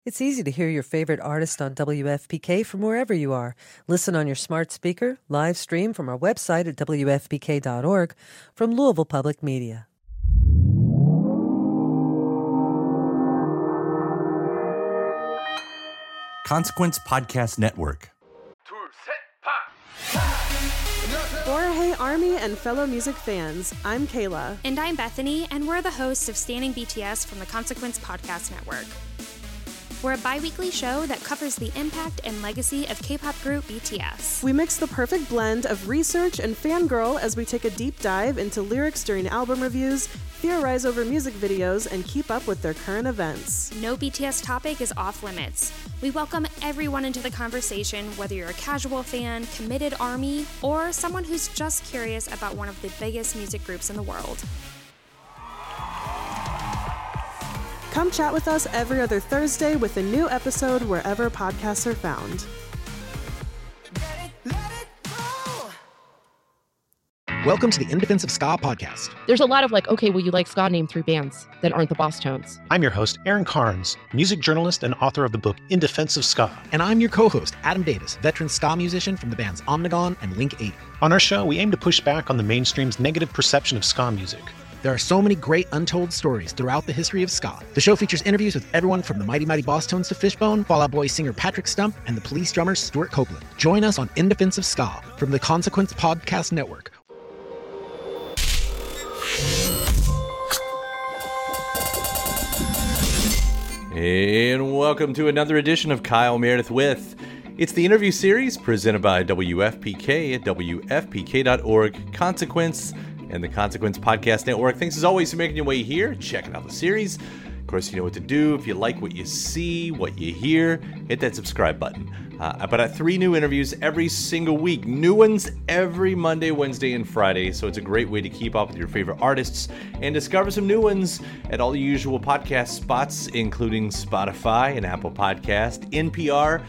It's easy to hear your favorite artist on WFPK from wherever you are. Listen on your smart speaker, live stream from our website at WFPK.org, from Louisville Public Media. Consequence Podcast Network. For Hey Army and fellow music fans, I'm Kayla. And I'm Bethany, and we're the hosts of Standing BTS from the Consequence Podcast Network. We're a bi-weekly show that covers the impact and legacy of K-pop group BTS. We mix the perfect blend of research and fangirl as we take a deep dive into lyrics during album reviews, theorize over music videos, and keep up with their current events. No BTS topic is off limits. We welcome everyone into the conversation, whether you're a casual fan, committed ARMY, or someone who's just curious about one of the biggest music groups in the world. Come chat with us every other Thursday with a new episode wherever podcasts are found. Welcome to the In Defense of Ska podcast. There's a lot of okay, well, you like ska, name 3 bands that aren't the Boss Tones. I'm your host, Aaron Carnes, music journalist and author of the book In Defense of Ska. And I'm your co-host, Adam Davis, veteran ska musician from the bands Omnigone and Link 80. On our show, we aim to push back on the mainstream's negative perception of ska music. There are so many great untold stories throughout the history of ska. The show features interviews with everyone from the Mighty Mighty Boss Tones to Fishbone, Fall Out Boy singer Patrick Stump, and the Police drummer Stuart Copeland. Join us on In Defense of Ska from the Consequence Podcast Network. And welcome to another edition of Kyle Meredith With. It's the interview series presented by WFPK at WFPK.org, Consequence, and the Consequence Podcast Network. Thanks as always for making your way here, checking out the series. Of course, you know what to do. If you like what you see, what you hear, hit that subscribe button. I put out 3 new interviews every single week. New ones every Monday, Wednesday, and Friday. So it's a great way to keep up with your favorite artists and discover some new ones at all the usual podcast spots, including Spotify and Apple Podcast, NPR,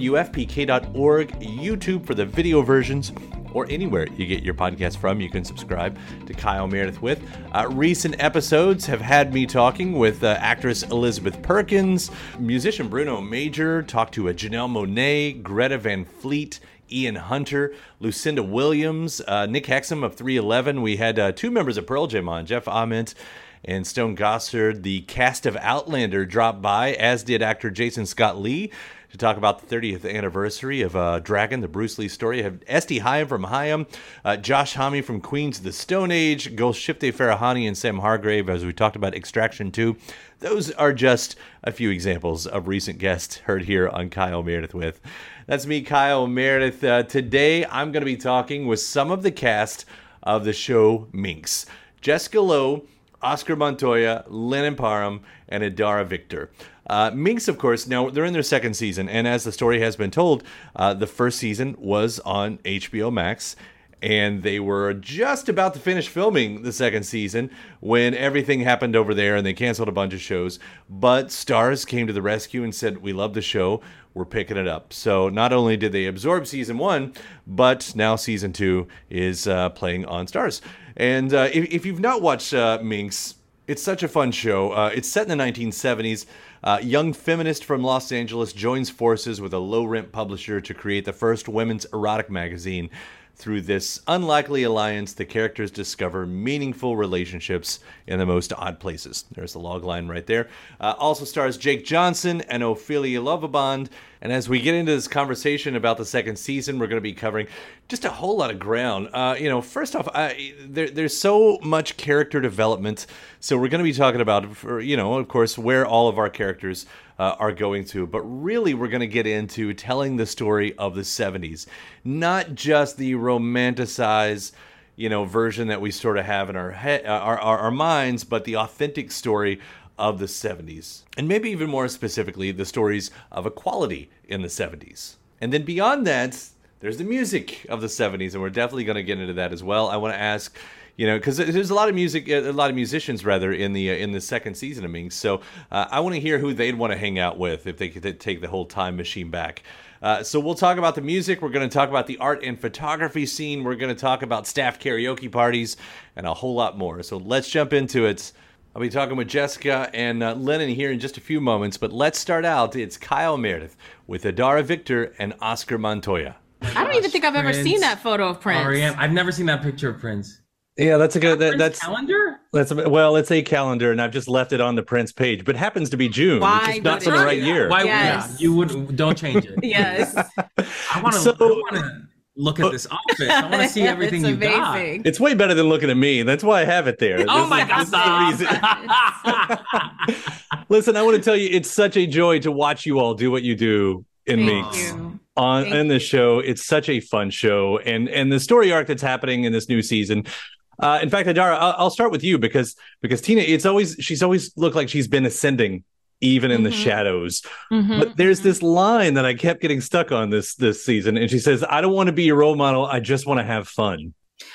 WFPK.org, YouTube for the video versions, or anywhere you get your podcast from. You can subscribe to Kyle Meredith With. Recent episodes have had me talking with actress Elizabeth Perkins, musician Bruno Major, talked to Janelle Monáe, Greta Van Fleet, Ian Hunter, Lucinda Williams, Nick Hexum of 311. We had 2 members of Pearl Jam on, Jeff Ament and Stone Gossard. The cast of Outlander dropped by, as did actor Jason Scott Lee, to talk about the 30th anniversary of Dragon, the Bruce Lee story. You have Esty Hyam from Hyam, Josh Homme from Queens of the Stone Age, Golshifteh Farahani and Sam Hargrave, as we talked about Extraction 2. Those are just a few examples of recent guests heard here on Kyle Meredith With. That's me, Kyle Meredith. Today, I'm going to be talking with some of the cast of the show Minx. Jessica Lowe, Oscar Montoya, Lennon Parham, and Adara Victor. Minx, of course, now they're in their 2nd season, and as the story has been told, the 1st season was on HBO Max, and they were just about to finish filming the 2nd season when everything happened over there, and they canceled a bunch of shows. But Starz came to the rescue and said, "We love the show, we're picking it up." So not only did they absorb season 1, but now season 2 is playing on Starz. And if you've not watched Minx, it's such a fun show. It's set in the 1970s. Young feminist from Los Angeles joins forces with a low-rent publisher to create the first women's erotic magazine. Through this unlikely alliance, the characters discover meaningful relationships in the most odd places. There's the log line right there. Also stars Jake Johnson and Ophelia Lovabond. And as we get into this conversation about the 2nd season, we're going to be covering just a whole lot of ground. First off, there's so much character development. So we're going to be talking about, of course, where all of our characters are going to. But really, we're going to get into telling the story of the 70s. Not just the romanticized, version that we sort of have in our minds, but the authentic story of the 70s. And maybe even more specifically, the stories of equality in the 70s. And then beyond that, there's the music of the 70s, and we're definitely going to get into that as well. I want to ask, because there's a lot of musicians in the 2nd season of Minx. So I want to hear who they'd want to hang out with if they could take the whole time machine back. So we'll talk about the music. We're going to talk about the art and photography scene. We're going to talk about staff karaoke parties and a whole lot more. So let's jump into it. I'll be talking with Jessica and Lennon here in just a few moments, but let's start out. It's Kyle Meredith with Adara Victor and Oscar Montoya. I don't even think I've ever seen that photo of Prince. R.E.M. I've never seen that picture of Prince. Yeah, that's a good. That's calendar. It's a calendar, and I've just left it on the Prince page. But it happens to be June, which is not in the right year. Why? Yes. Yeah, you would don't change it. Yes. I want to look at this outfit. I want to see everything you got. It's way better than looking at me. That's why I have it there. Oh my God! Listen, I want to tell you, it's such a joy to watch you all do what you do in Minx in this show. It's such a fun show, and the story arc that's happening in this new season. In fact, Adara, I'll start with you because Tina, she's always looked like she's been ascending even in the shadows. But there's this line that I kept getting stuck on this season, and she says, "I don't want to be your role model. I just want to have fun."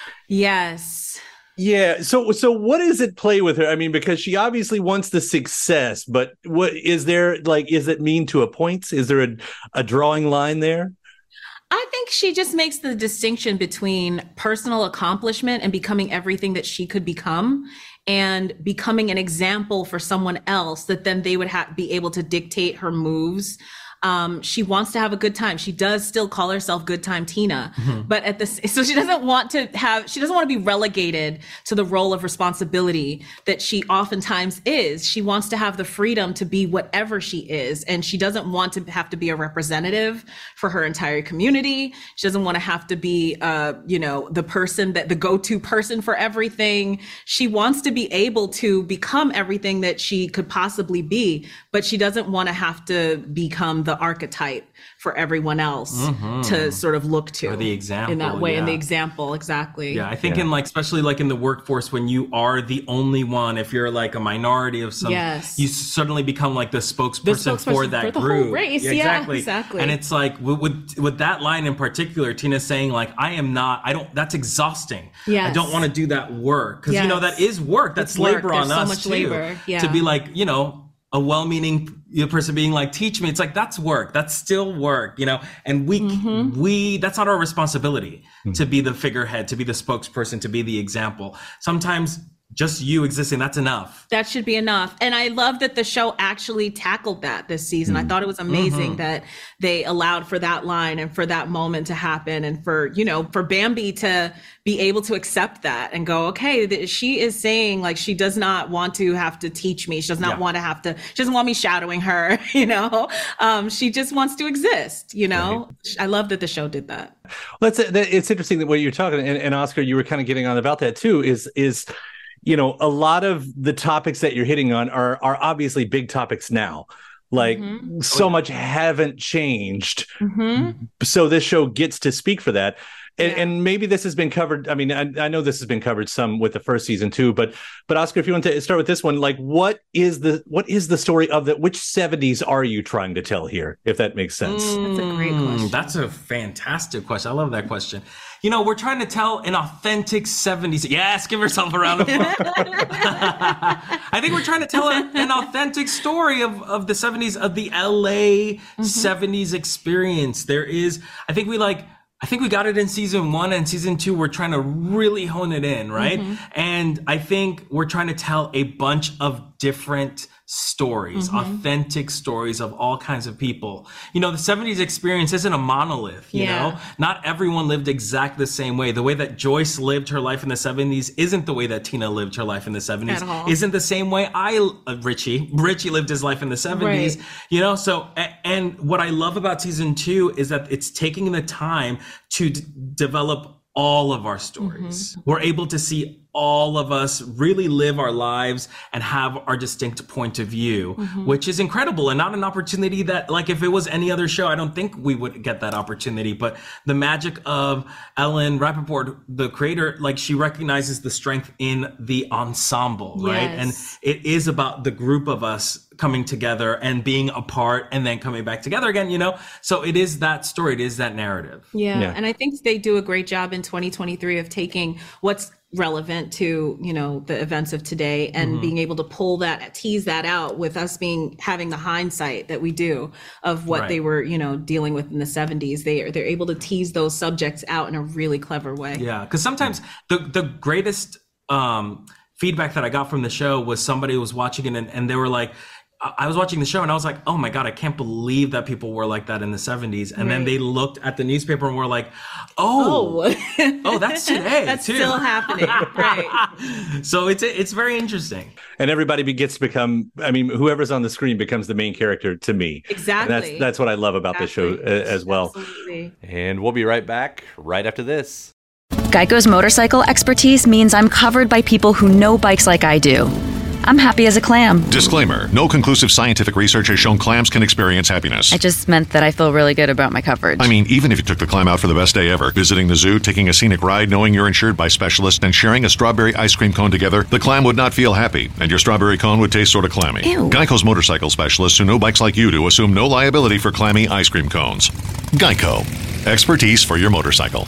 Yes. Yeah. So what does it play with her? I mean, because she obviously wants the success, but what is there, like, is it mean to a point? Is there a drawing line there? I think she just makes the distinction between personal accomplishment and becoming everything that she could become, and becoming an example for someone else that then they would be able to dictate her moves. She wants to have a good time. She does still call herself Good Time Tina, but so she doesn't want to be relegated to the role of responsibility that she oftentimes is. She wants to have the freedom to be whatever she is. And she doesn't want to have to be a representative for her entire community. She doesn't want to have to be, the person the go-to person for everything. She wants to be able to become everything that she could possibly be, but she doesn't want to have to become the archetype for everyone else to sort of look to, or the example in that way. In the example, exactly. Yeah, I think in especially in the workforce, when you are the only one, if you're like a minority of some, you suddenly become like the spokesperson for that the group. Whole race. Yeah, exactly. And it's like with that line in particular, Tina saying that's exhausting. Yes. I don't want to do that work because that is work. That's labor on us so much labor. Yeah. To be like, a well-meaning person being like, teach me. It's like, that's work. That's still work, and we that's not our responsibility to be the figurehead, to be the spokesperson, to be the example. Sometimes just you existing, that's enough. That should be enough. And I love that the show actually tackled that this season. I thought it was amazing that they allowed for that line and for that moment to happen, and for Bambi to be able to accept that and go, okay, she is saying like, she does not want to have to teach me. She does not want to she doesn't want me shadowing her, she just wants to exist, Right. I love that the show did that. Well, it's interesting that what you're talking, and Oscar, you were kind of getting on about that too, is a lot of the topics that you're hitting on are obviously big topics now. Like so much haven't changed. So this show gets to speak for that. And maybe this has been covered. I mean, I know this has been covered some with the first season too, but Oscar, if you want to start with this one, like what is the story of which 70s are you trying to tell here, if that makes sense? That's a great question. That's a fantastic question. I love that question. We're trying to tell an authentic 70s. Yes, give yourself a round of applause. I think we're trying to tell an authentic story of the 70s, of the LA 70s experience. I think we got it in season 1, and season 2, we're trying to really hone it in, right? And I think we're trying to tell a bunch of different stories, authentic stories of all kinds of people. The 70s experience isn't a monolith, you know? Not everyone lived exactly the same way. The way that Joyce lived her life in the 70s isn't the way that Tina lived her life in the 70s. At all. Isn't the same way Richie lived his life in the 70s, right. So, and what I love about season 2 is that it's taking the time to develop all of our stories. We're able to see all of us really live our lives and have our distinct point of view, which is incredible, and not an opportunity that, like, if it was any other show, I don't think we would get that opportunity. But the magic of Ellen Rappaport, the creator, like, she recognizes the strength in the ensemble, right? And it is about the group of us coming together and being apart and then coming back together again, So it is that story. It is that narrative. Yeah. And I think they do a great job in 2023 of taking what's relevant to, the events of today and being able to tease that out with us having the hindsight that we do of what they were, dealing with in the 70s. They're able to tease those subjects out in a really clever way. Yeah. Cause sometimes the greatest, feedback that I got from the show was somebody was watching it and they were like, I was watching the show and I was like, oh my God, I can't believe that people were like that in the 70s. And then they looked at the newspaper and were like, oh, that's today. That's too. still happening. Right. So it's very interesting. And everybody gets to become, I mean, whoever's on the screen becomes the main character to me. Exactly. And that's what I love about the show as well. Absolutely. And we'll be right back right after this. Geico's motorcycle expertise means I'm covered by people who know bikes like I do. I'm happy as a clam. Disclaimer. No conclusive scientific research has shown clams can experience happiness. I just meant that I feel really good about my coverage. I mean, even if you took the clam out for the best day ever, visiting the zoo, taking a scenic ride, knowing you're insured by specialists, and sharing a strawberry ice cream cone together, the clam would not feel happy, and your strawberry cone would taste sort of clammy. Ew. Geico's motorcycle specialists who know bikes like you do assume no liability for clammy ice cream cones. Geico. Expertise for your motorcycle.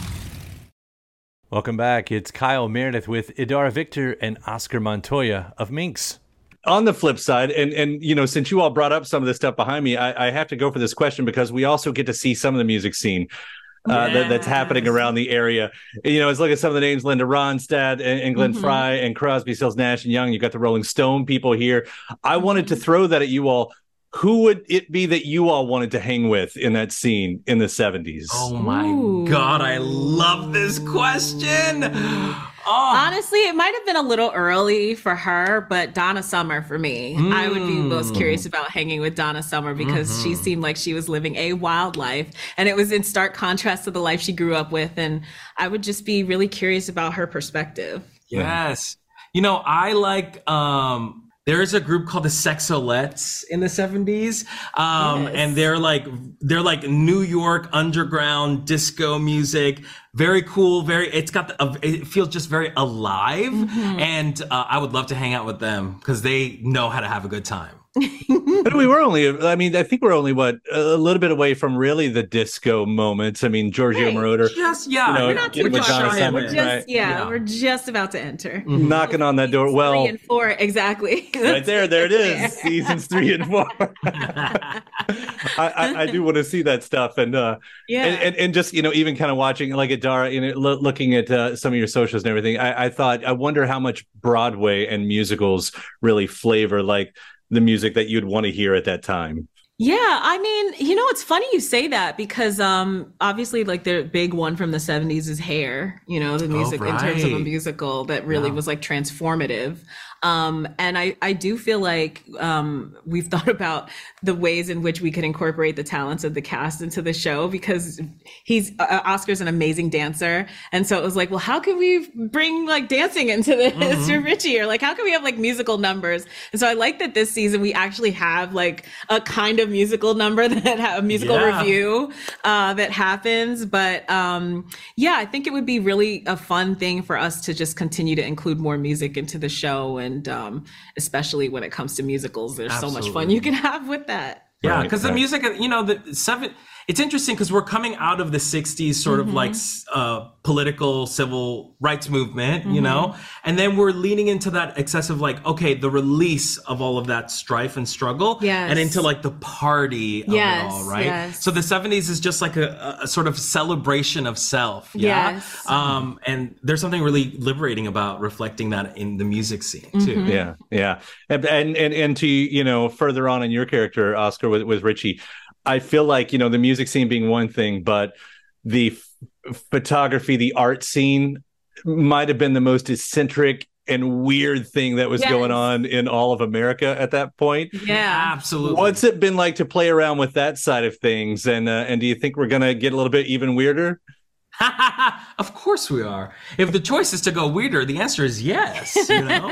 Welcome back. It's Kyle Meredith with Idara Victor and Oscar Montoya of Minx. On the flip side, and you know, since you all brought up some of this stuff behind me, I have to go for this question because we also get to see some of the music scene that's happening around the area. You know, let's look at some of the names: Linda Ronstadt and Glenn Frey and Crosby, Stills, Nash and Young. You got the Rolling Stone people here. I wanted to throw that at you all. Who would it be that you all wanted to hang with in that scene in the 70s? Oh my God, I love this question. Honestly, it might have been a little early for her, but Donna Summer for me. I would be most curious about hanging with Donna Summer because she seemed like she was living a wild life, and it was in stark contrast to the life she grew up with. And I would just be really curious about her perspective. Yes. You know, I like, there's a group called the Sexolettes in the 70s. And they're like New York underground disco music. Very cool. It feels just very alive. And I would love to hang out with them because they know how to have a good time. But I think we're only a little bit away from really the disco moments. I mean, Giorgio Moroder. We're not too far. Right? We're just about to enter. Knocking on that door. Well, 3 and 4, exactly. Right there it is. Seasons 3 and 4. I do want to see that stuff, and just, you know, even kind of watching like Idara, you know, looking at some of your socials and everything. I wonder how much Broadway and musicals really flavor like the music that you'd want to hear at that time. Yeah, I mean, you know, it's funny you say that because obviously like the big one from the 70s is Hair, you know, the music in terms of a musical that really was like transformative. And I do feel like we've thought about the ways in which we could incorporate the talents of the cast into the show because Oscar's an amazing dancer. And so it was like, well, how can we bring like dancing into this for Richie? Or like, how can we have like musical numbers? And so I like that this season we actually have like a kind of musical number that a musical review that happens. But I think it would be really a fun thing for us to just continue to include more music into the show. And especially when it comes to musicals, there's so much fun you can have with that. Yeah, because the music, you know, it's interesting because we're coming out of the 60s sort of like political civil rights movement, you know, and then we're leaning into that excessive, like, okay, the release of all of that strife and struggle and into like the party of it all, right? So the 70s is just like a sort of celebration of self. And there's something really liberating about reflecting that in the music scene too. Yeah. And to, you know, further on in your character, Oscar, with Richie, I feel like, you know, the music scene being one thing, but the photography, the art scene might have been the most eccentric and weird thing that was going on in all of America at that point. Yeah, absolutely. What's it been like to play around with that side of things? And do you think we're going to get a little bit even weirder? Of course we are. If the choice is to go weirder, the answer is yes. You know,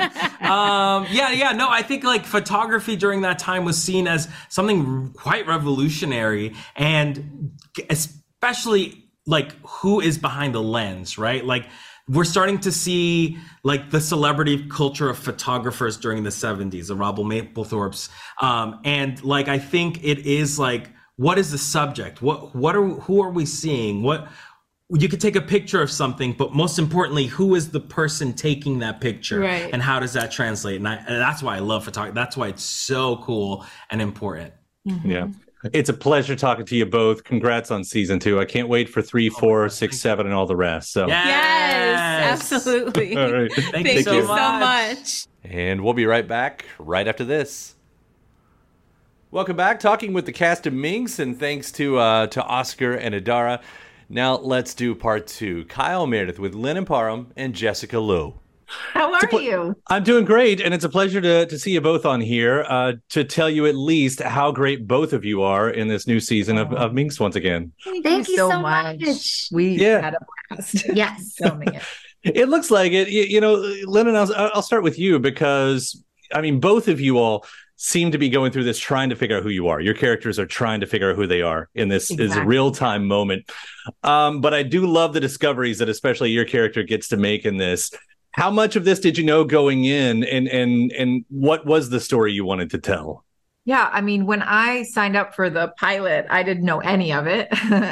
No, I think like photography during that time was seen as something quite revolutionary, and especially like who is behind the lens, right? Like we're starting to see like the celebrity culture of photographers during the 70s, the Robert Mapplethorpes, and like I think it is like, what is the subject? Who are we seeing? You could take a picture of something, but most importantly, who is the person taking that picture, and how does that translate? And that's why I love photography. That's why it's so cool and important. Yeah. It's a pleasure talking to you both. Congrats on season 2. I can't wait for 3, 4, 6, 7, and all the rest. So Yes, absolutely. All right. Thank you so much. And we'll be right back right after this. Welcome back, talking with the cast of Minx, and thanks to Oscar and Adara. Now let's do part 2. Kyle Meredith with Lennon Parham and Jessica Lowe. How are you? I'm doing great, and it's a pleasure to see you both on here to tell you at least how great both of you are in this new season of Minx once again. Thank you so much. We had a blast. Yes. Filming it. It looks like it. You know, Lennon, I'll start with you because, I mean, both of you all seem to be going through this trying to figure out who you are. Your characters are trying to figure out who they are in this real-time moment. But I do love the discoveries that especially your character gets to make in this. How much of this did you know going in, and what was the story you wanted to tell? Yeah, I mean, when I signed up for the pilot, I didn't know any of it.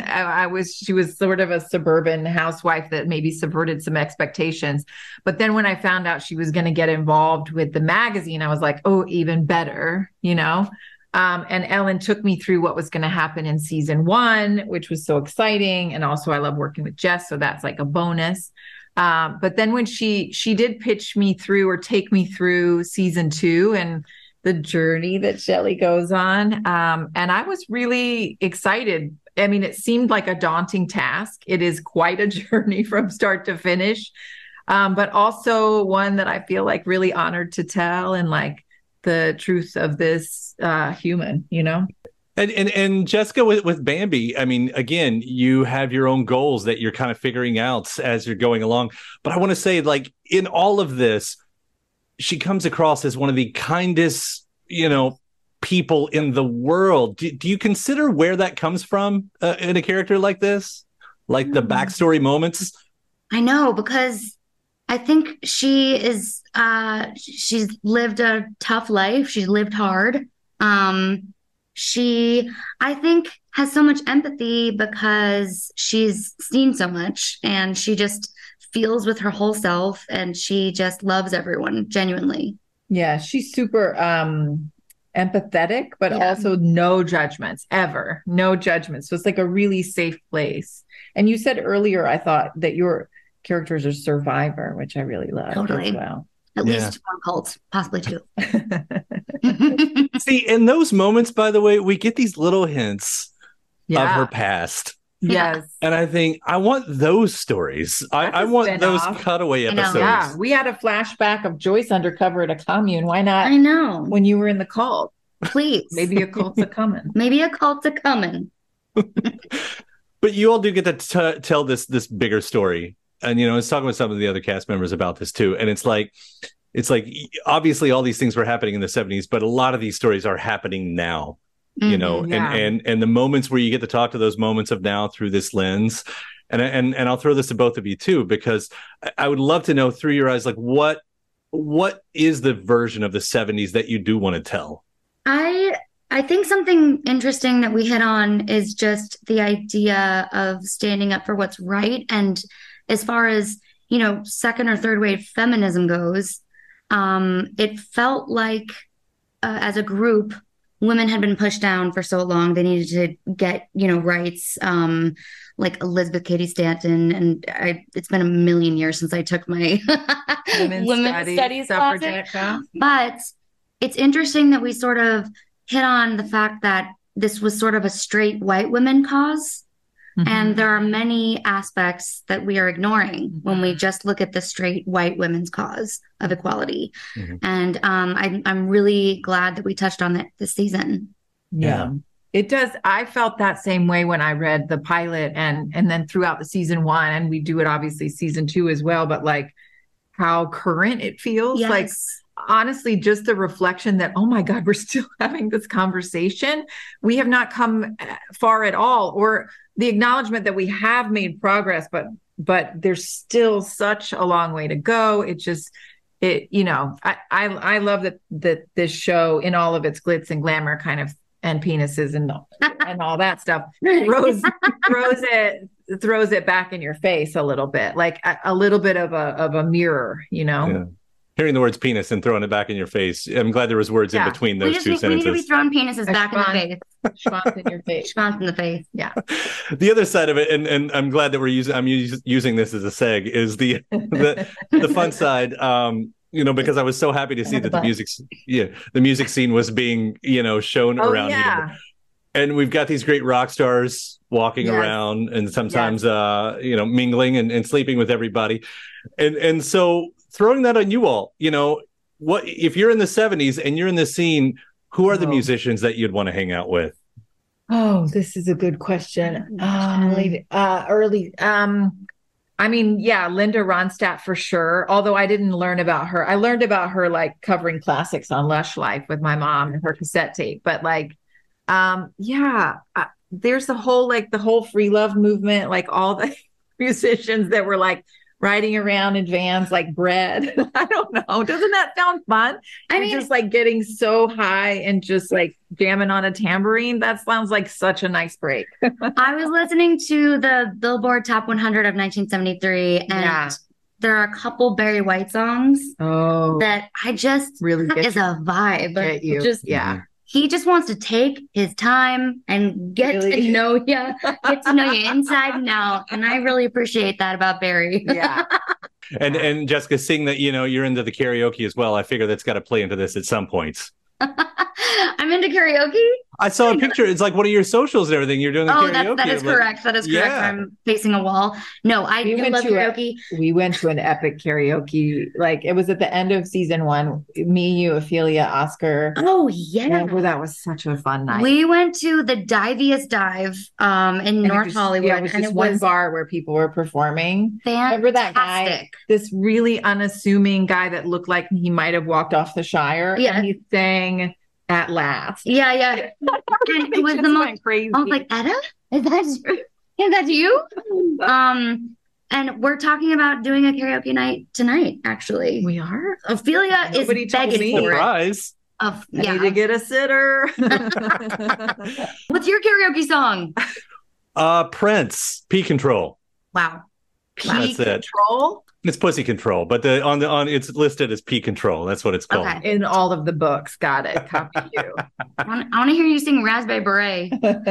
She was sort of a suburban housewife that maybe subverted some expectations. But then when I found out she was going to get involved with the magazine, I was like, oh, even better, you know? And Ellen took me through what was going to happen in season 1, which was so exciting. And also I love working with Jess, so that's like a bonus. But then when she did pitch me through or take me through season 2 and the journey that Shelley goes on, and I was really excited. I mean, it seemed like a daunting task. It is quite a journey from start to finish, but also one that I feel like really honored to tell and like the truth of this human, you know? And Jessica, with Bambi, I mean, again, you have your own goals that you're kind of figuring out as you're going along. But I want to say, like, in all of this, she comes across as one of the kindest, you know, people in the world. Do you consider where that comes from in a character like this? Like the backstory moments? I know, because I think she's lived a tough life. She's lived hard. She, I think, has so much empathy because she's seen so much, and she just feels with her whole self, and she just loves everyone genuinely. Yeah, she's super empathetic, but also no judgments, ever. No judgments. So it's like a really safe place. And you said earlier, I thought that your character's a survivor, which I really love Totally. as well. At least 1 cult, possibly 2. See, in those moments, by the way, we get these little hints of her past. Yes. And I think I want those stories. I want those cutaway episodes. Yeah, we had a flashback of Joyce undercover at a commune. Why not? I know. When you were in the cult. Please. Maybe a cult's a coming. Maybe a cult's a coming. But you all do get to tell this bigger story. And, you know, I was talking with some of the other cast members about this too. And it's like, obviously all these things were happening in the 70s, but a lot of these stories are happening now, you know, and the moments where you get to talk to those moments of now through this lens. And I'll throw this to both of you too, because I would love to know through your eyes, like what is the version of the 70s that you do want to tell? I think something interesting that we hit on is just the idea of standing up for what's right. And as far as, you know, second or third wave feminism goes, it felt like as a group, women had been pushed down for so long. They needed to get, you know, rights, like Elizabeth Cady Stanton. And it's been a million years since I took my women's studies class. But it's interesting that we sort of hit on the fact that this was sort of a straight white women cause. Mm-hmm. And there are many aspects that we are ignoring when we just look at the straight white women's cause of equality. Mm-hmm. And I'm really glad that we touched on that this season. Yeah, it does. I felt that same way when I read the pilot and then throughout the season 1, and we do it obviously season 2 as well, but like how current it feels. Yes. Like honestly, just the reflection that, oh my God, we're still having this conversation. We have not come far at all, or the acknowledgement that we have made progress, but there's still such a long way to go. You know, I love that this show in all of its glitz and glamour kind of, and penises and all that stuff throws it back in your face a little bit, like a little bit of a mirror, you know? hearing the words penis and throwing it back in your face. I'm glad there was words in between those two sentences. We need to be throwing penises back in the face. Schwanz in your face. Schwanz in the face. Yeah. The other side of it, and I'm glad that I'm using this as a seg, is the fun side. Because I was so happy to see that the music scene was being, shown around here. And we've got these great rock stars walking around and sometimes, mingling and sleeping with everybody. And so throwing that on you all, what if you're in the 70s and you're in the scene, who are the musicians that you'd want to hang out with? Oh, this is a good question. Linda Ronstadt for sure. Although I didn't learn about her. I learned about her like covering classics on Lush Life with my mom and her cassette tape. But there's the whole free love movement, like all the musicians that were like riding around in vans like bread. I don't know. Doesn't that sound fun? I mean, just like getting so high and just like jamming on a tambourine. That sounds like such a nice break. I was listening to the Billboard Top 100 of 1973 and there are a couple Barry White songs that I just really is a vibe. Get you. He just wants to take his time and get to know you, inside and out. And I really appreciate that about Barry. Yeah. And Jessica, seeing that, you're into the karaoke as well, I figure that's got to play into this at some points. I'm into karaoke. I saw a picture. It's like one of your socials and everything. You're doing the karaoke. That is correct. That is correct. I'm facing a wall. No, I love karaoke. We went to an epic karaoke. Like it was at the end of season 1. Me, you, Ophelia, Oscar. Oh yeah. That was such a fun night. We went to the Diviest Dive in North Hollywood. Yeah, it was just one bar where people were performing. Fantastic. Remember that guy? This really unassuming guy that looked like he might have walked off the Shire. Yeah. And he sang At Last. Yeah. And it was the most crazy. I was like, Etta? Is that you? And we're talking about doing a karaoke night tonight, actually. We are? Ophelia is begging for Surprise. I need to get a sitter. What's your karaoke song? Prince, P Control. Wow. That's it. Control? It's Pussy Control, but on it's listed as P Control. That's what it's called. Okay. In all of the books. Got it. Copy you. I want to hear you sing Raspberry Beret.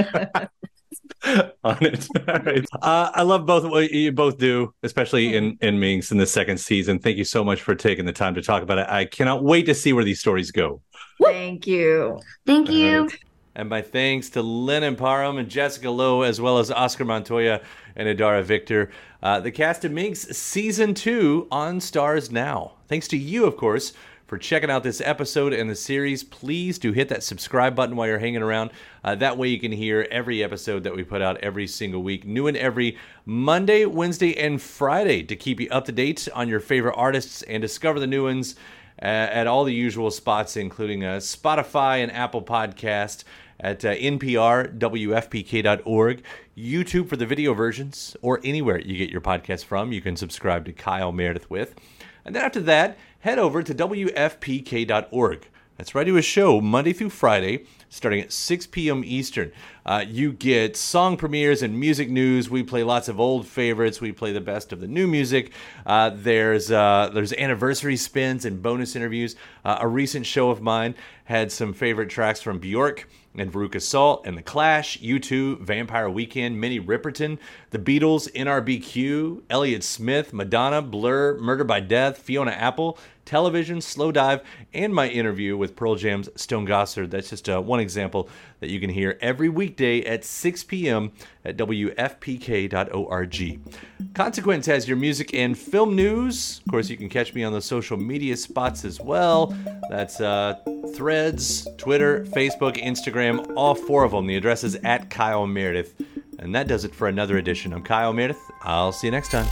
On it. All right. I love both what you both do, especially in Minx in the second season. Thank you so much for taking the time to talk about it. I cannot wait to see where these stories go. Thank you. Thank you. Right. And my thanks to Lennon Parham and Jessica Lowe, as well as Oscar Montoya and Adara Victor. The cast of Minx Season 2 on Stars Now. Thanks to you, of course, for checking out this episode and the series. Please do hit that subscribe button while you're hanging around. That way you can hear every episode that we put out every single week. New and every Monday, Wednesday, and Friday to keep you up to date on your favorite artists and discover the new ones at all the usual spots, including Spotify and Apple Podcast, at NPR, WFPK.org, YouTube for the video versions, or anywhere you get your podcast from. You can subscribe to Kyle Meredith With. And then after that, head over to WFPK.org. That's right to a show Monday through Friday, starting at 6 p.m. Eastern. You get song premieres and music news. We play lots of old favorites. We play the best of the new music. There's anniversary spins and bonus interviews. A recent show of mine had some favorite tracks from Bjork and Veruca Salt and The Clash, U2, Vampire Weekend, Minnie Riperton, The Beatles, NRBQ, Elliott Smith, Madonna, Blur, Murder by Death, Fiona Apple, Television, Slow Dive, and my interview with Pearl Jam's Stone Gossard. That's just one example that you can hear every weekday at 6 p.m. at WFPK.org. Consequence has your music and film news. Of course, you can catch me on the social media spots as well. That's Threads, Twitter, Facebook, Instagram, all 4 of them. The address is at Kyle Meredith. And that does it for another edition. I'm Kyle Meredith. I'll see you next time.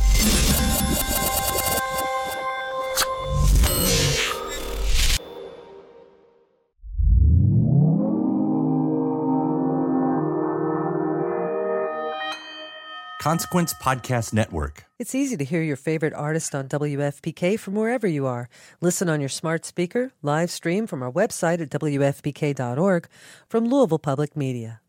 Consequence Podcast Network. It's easy to hear your favorite artist on WFPK from wherever you are. Listen on your smart speaker, live stream from our website at WFPK.org, from Louisville Public Media.